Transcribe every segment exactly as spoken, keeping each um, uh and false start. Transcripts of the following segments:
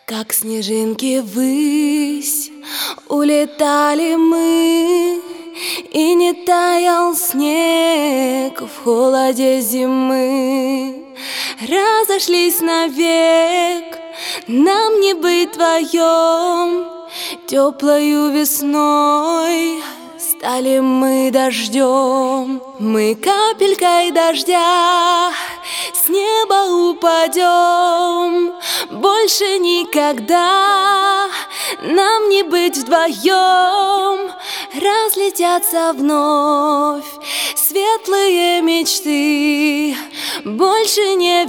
Как снежинки ввысь улетали мы, и не таял снег в холоде зимы. Разошлись навек, нам не быть вдвоем. Теплою весной стали мы дождем. Мы капелькой дождя с неба упадем. Больше никогда нам не быть вдвоем. Разлетятся вновь светлые мечты, больше не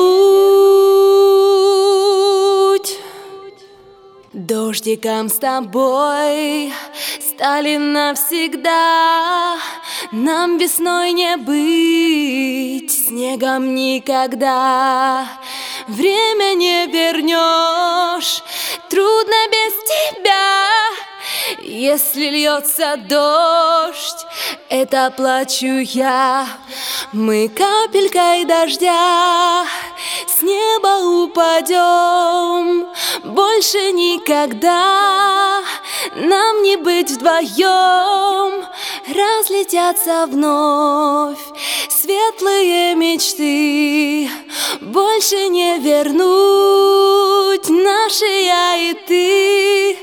вернуть. Дождиком с тобой стали навсегда. Нам весной не быть, снегом никогда. Время не вернешь, трудно без тебя. Если льется дождь, это плачу я. Мы капелькой дождя с неба упадем. Больше никогда нам не быть вдвоем. Разлетятся вновь светлые мечты, больше не вернуть наши я и ты.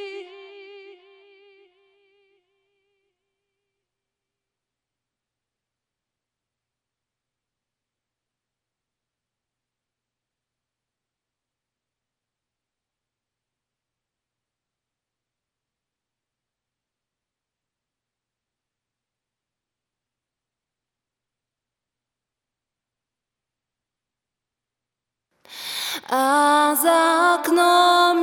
А за окном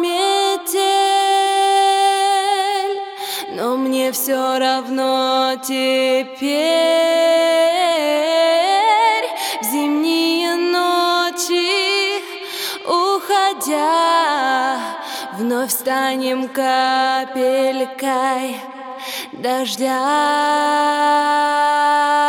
метель, но мне все равно теперь. В зимние ночи уходя, вновь станем капелькой дождя.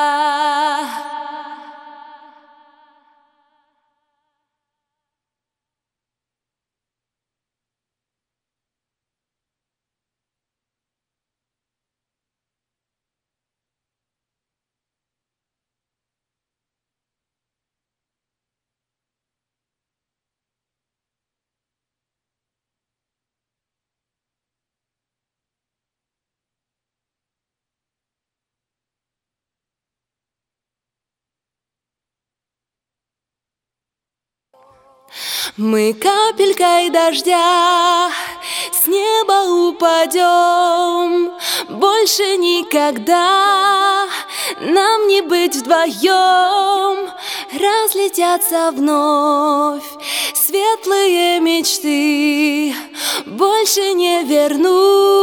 Мы капелькой дождя с неба упадем. Больше никогда нам не быть вдвоем. Разлетятся вновь светлые мечты, больше не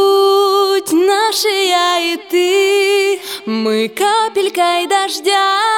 вернуть наши я и ты. Мы капелькой дождя